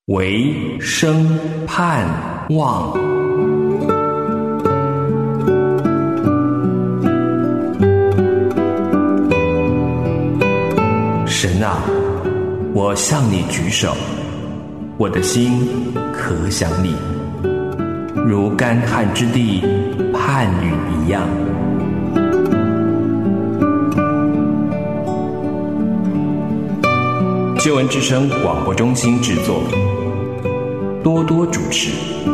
唯生盼望。神啊，我向你举手，我的心可想你，如干旱之地盼雨一样。救恩之声广播中心制作，多多主持。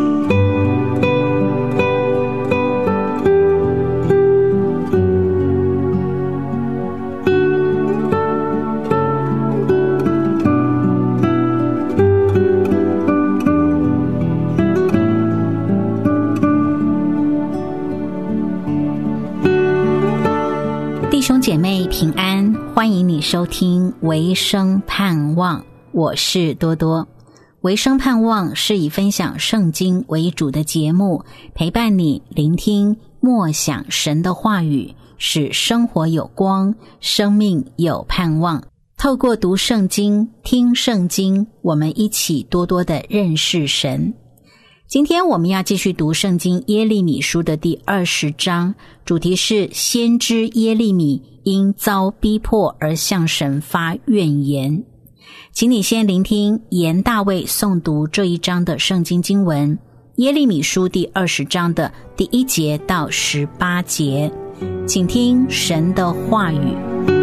弟兄姐妹平安，欢迎你收听唯生盼望，我是多多。唯生盼望是以分享圣经为主的节目，陪伴你聆听默想神的话语，使生活有光，生命有盼望。透过读圣经、听圣经，我们一起多多的认识神。今天我们要继续读圣经耶利米书的第20章，主题是先知耶利米因遭逼迫而向神发怨言。请你先聆听严大卫诵读这一章的圣经经文，耶利米书第20章的第1节到18节，请听神的话语。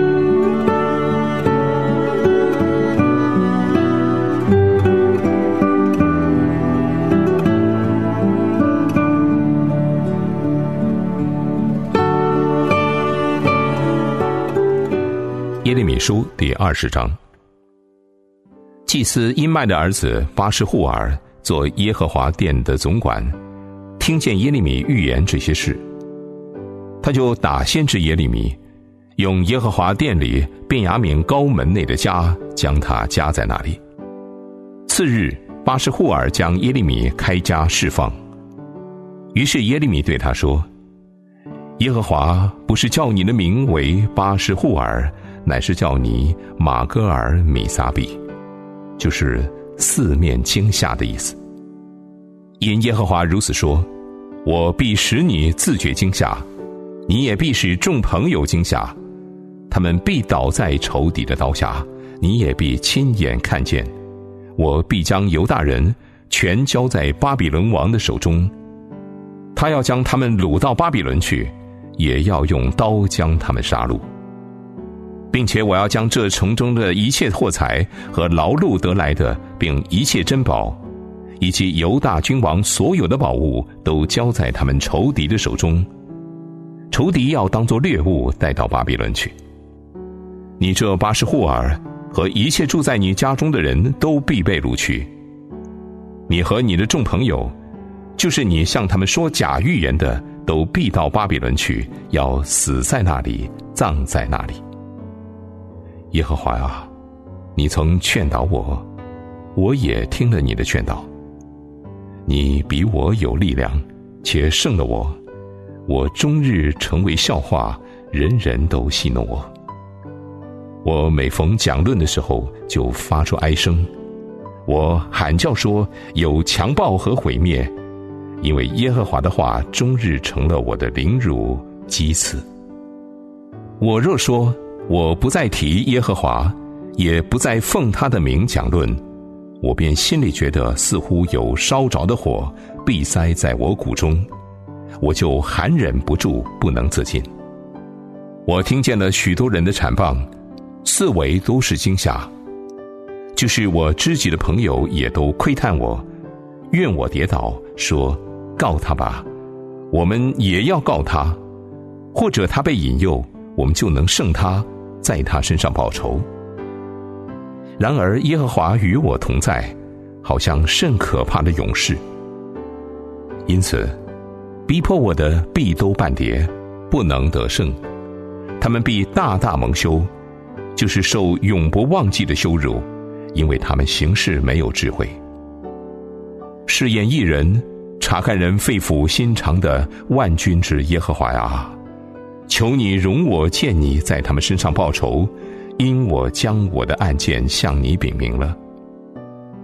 耶利米书第20章，祭司因麦的儿子巴施户尔做耶和华殿的总管，听见耶利米预言这些事，他就打先知耶利米，用耶和华殿里便雅悯高门内的家将他夹在那里。次日，巴施户尔将耶利米开家释放。于是耶利米对他说：耶和华不是叫你的名为巴施户尔，乃是叫你马戈尔米撒比，就是四面惊吓的意思。因耶和华如此说，我必使你自觉惊吓，你也必使众朋友惊吓，他们必倒在仇敌的刀下，你也必亲眼看见。我必将犹大人全交在巴比伦王的手中，他要将他们掳到巴比伦去，也要用刀将他们杀戮，并且我要将这城中的一切货财和劳碌得来的，并一切珍宝，以及犹大君王所有的宝物，都交在他们仇敌的手中，仇敌要当作掠物带到巴比伦去。你这巴施户尔和一切住在你家中的人都必被掳去，你和你的众朋友，就是你向他们说假预言的，都必到巴比伦去，要死在那里，葬在那里。耶和华啊，你曾劝导我，我也听了你的劝导。你比我有力量，且胜了我，我终日成为笑话，人人都戏弄我。我每逢讲论的时候，就发出哀声，我喊叫说有强暴和毁灭，因为耶和华的话终日成了我的凌辱讥刺。我若说我不再提耶和华，也不再奉他的名讲论，我便心里觉得似乎有烧着的火闭塞在我骨中，我就含忍不住，不能自禁。我听见了许多人的缠棒，四围都是惊吓，就是我知己的朋友也都窥探我，愿我跌倒，说告他吧，我们也要告他，或者他被引诱，我们就能胜他，在他身上报仇。然而耶和华与我同在，好像甚可怕的勇士。因此逼迫我的必都半跌，不能得胜，他们必大大蒙羞，就是受永不忘记的羞辱，因为他们行事没有智慧。试验一人，查看人肺腑心肠的万军之耶和华啊，求你容我见你在他们身上报仇，因我将我的案件向你禀明了。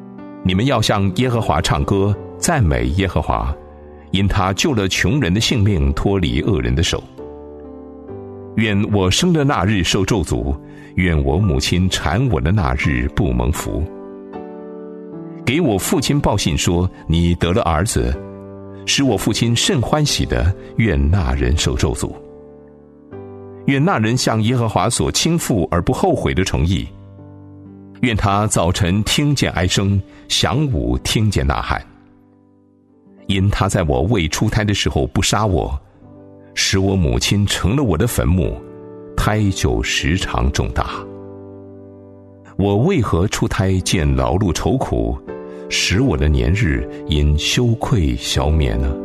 你们要向耶和华唱歌，赞美耶和华，因他救了穷人的性命，脱离恶人的手。愿我生的那日受咒诅，愿我母亲产我的那日不蒙福。给我父亲报信说，你得了儿子，使我父亲甚欢喜的，愿那人受咒诅。愿那人向耶和华所倾覆而不后悔的诚意，愿他早晨听见哀声，晌午听见呐喊。因他在我未出胎的时候不杀我，使我母亲成了我的坟墓，胎就时常重大。我为何出胎见劳碌愁苦，使我的年日因羞愧消灭呢？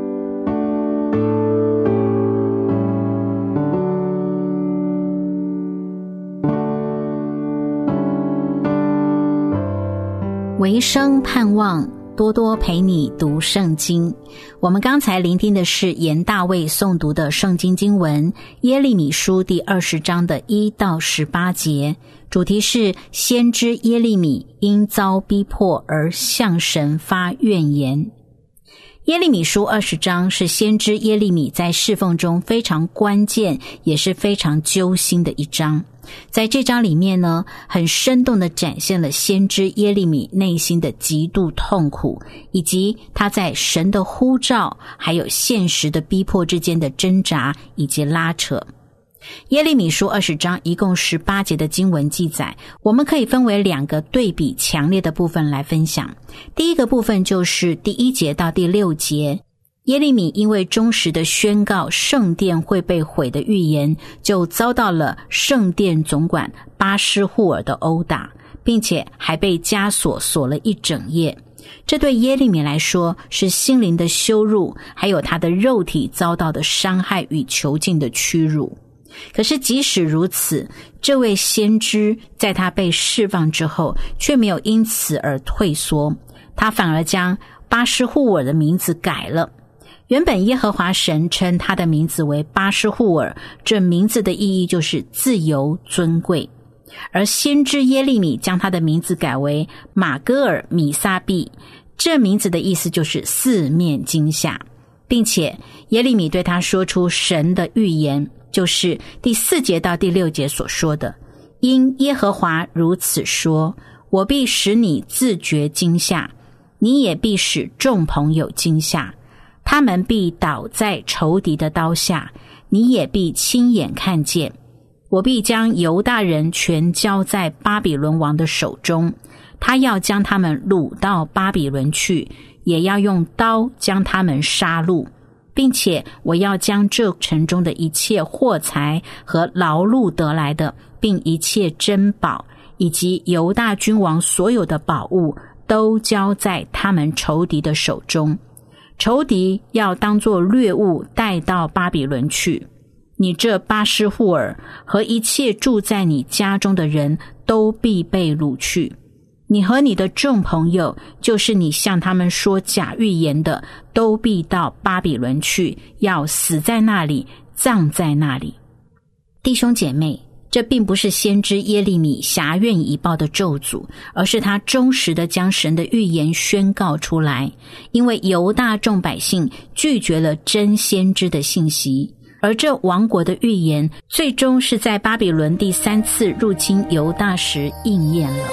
维生盼望多多陪你读圣经。我们刚才聆听的是严大卫诵读的圣经经文耶利米书第20章的1到18节，主题是先知耶利米因遭逼迫而向神发怨言。耶利米书20章是先知耶利米在侍奉中非常关键也是非常揪心的一章。在这章里面呢，很生动地展现了先知耶利米内心的极度痛苦，以及他在神的呼召还有现实的逼迫之间的挣扎以及拉扯。耶利米书20章一共18节的经文记载，我们可以分为2个对比强烈的部分来分享。第一个部分就是第1节到第6节，耶利米因为忠实的宣告圣殿会被毁的预言，就遭到了圣殿总管巴施户尔的殴打，并且还被枷锁了一整夜。这对耶利米来说是心灵的羞辱，还有他的肉体遭到的伤害与囚禁的屈辱。可是即使如此，这位先知在他被释放之后，却没有因此而退缩，他反而将巴施户尔的名字改了。原本耶和华神称他的名字为巴施户尔，这名字的意义就是自由尊贵。而先知耶利米将他的名字改为马戈尔米撒毕，这名字的意思就是四面惊吓，并且耶利米对他说出神的预言，就是第4节到第6节所说的，因耶和华如此说，我必使你自觉惊吓，你也必使众朋友惊吓，他们必倒在仇敌的刀下，你也必亲眼看见。我必将犹大人全交在巴比伦王的手中，他要将他们掳到巴比伦去，也要用刀将他们杀戮，并且我要将这城中的一切货财和劳碌得来的，并一切珍宝，以及犹大君王所有的宝物，都交在他们仇敌的手中。仇敌要当作掠物带到巴比伦去，你这巴施户尔和一切住在你家中的人都必被掳去。你和你的众朋友，就是你向他们说假预言的，都必到巴比伦去，要死在那里，葬在那里。弟兄姐妹，这并不是先知耶利米挟怨以报的咒诅，而是他忠实地将神的预言宣告出来。因为犹大众百姓拒绝了真先知的信息，而这亡国的预言最终是在巴比伦第3次入侵犹大时应验了。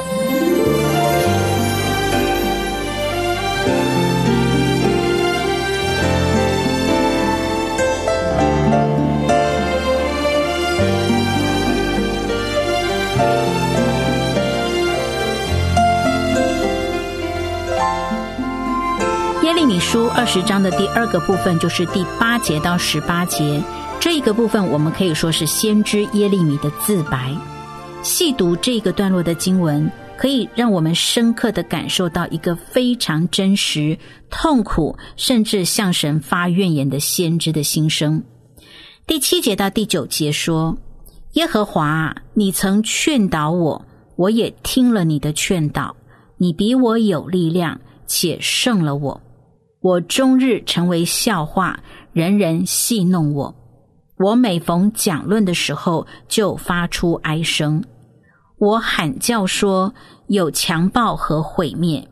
耶利米书20章的第2个部分就是第8节到18节，这一个部分我们可以说是先知耶利米的自白。细读这个段落的经文，可以让我们深刻地感受到一个非常真实、痛苦，甚至向神发怨言的先知的心声。第7节到第9节说，耶和华，你曾劝导我，我也听了你的劝导，你比我有力量，且胜了我。我终日成为笑话，人人戏弄我。我每逢讲论的时候，就发出哀声。我喊叫说，有强暴和毁灭。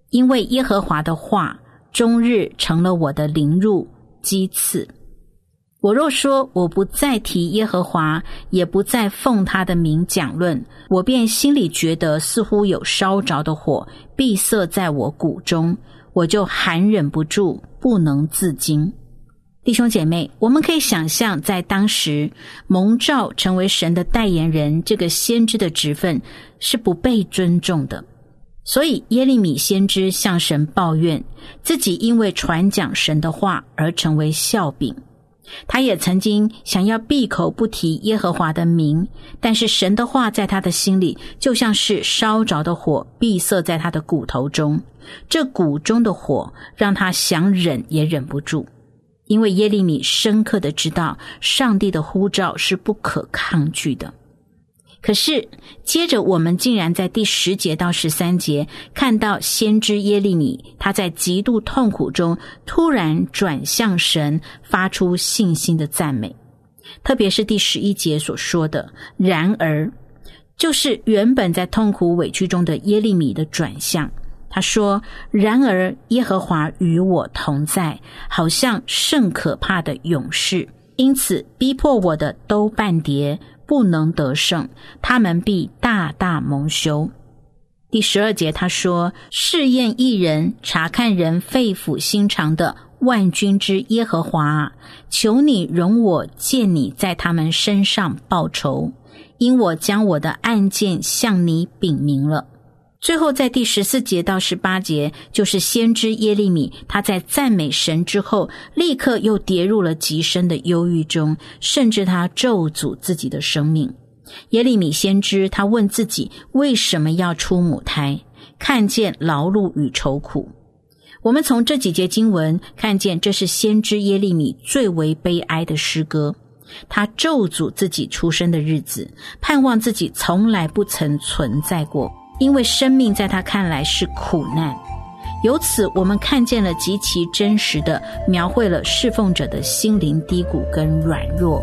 因为耶和华的话终日成了我的凌辱讥刺。我若说我不再提耶和华，也不再奉他的名讲论，我便心里觉得似乎有烧着的火闭塞在我骨中，我就含忍不住，不能自禁。弟兄姐妹，我们可以想象，在当时蒙召成为神的代言人，这个先知的职分是不被尊重的。所以耶利米先知向神抱怨，自己因为传讲神的话而成为笑柄。他也曾经想要闭口不提耶和华的名，但是神的话在他的心里就像是烧着的火，闭塞在他的骨头中。这骨中的火让他想忍也忍不住，因为耶利米深刻的知道上帝的呼召是不可抗拒的。可是接着我们竟然在第10节到13节看到先知耶利米，他在极度痛苦中突然转向神，发出信心的赞美。特别是第11节所说的然而，就是原本在痛苦委屈中的耶利米的转向。他说，然而耶和华与我同在，好像甚可怕的勇士，因此逼迫我的都半跌，不能得胜，他们必大大蒙羞。第12节他说，试验义人，查看人肺腑心肠的万军之耶和华，求你容我见你在他们身上报仇，因我将我的案件向你禀明了。最后在第14节到18节，就是先知耶利米，他在赞美神之后，立刻又跌入了极深的忧郁中，甚至他咒诅自己的生命。耶利米先知，他问自己为什么要出母胎，看见劳碌与愁苦。我们从这几节经文看见，这是先知耶利米最为悲哀的诗歌。他咒诅自己出生的日子，盼望自己从来不曾存在过，因为生命在他看来是苦难。由此我们看见了极其真实的描绘了侍奉者的心灵低谷跟软弱。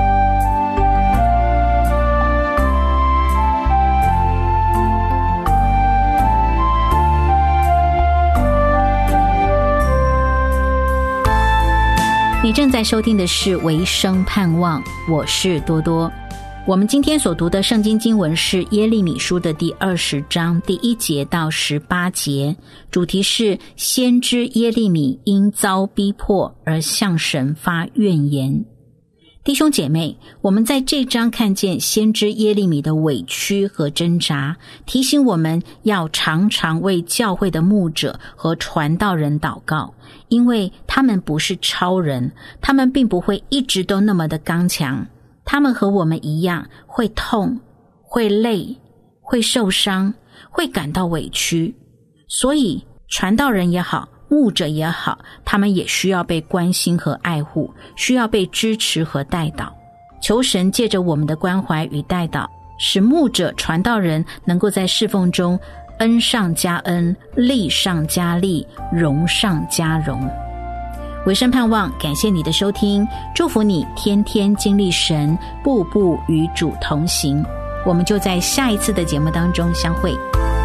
你正在收听的是维生盼望，我是多多。我们今天所读的圣经经文是耶利米书的第20章第1节到18节，主题是先知耶利米因遭逼迫而向神发怨言。弟兄姐妹，我们在这章看见先知耶利米的委屈和挣扎，提醒我们要常常为教会的牧者和传道人祷告，因为他们不是超人，他们并不会一直都那么的刚强，他们和我们一样会痛，会累，会受伤，会感到委屈。所以传道人也好，牧者也好，他们也需要被关心和爱护，需要被支持和带导。求神借着我们的关怀与带导，使牧者传道人能够在侍奉中恩上加恩，利上加利，荣上加荣。维生盼望，感谢你的收听，祝福你天天经历神，步步与主同行。我们就在下一次的节目当中相会。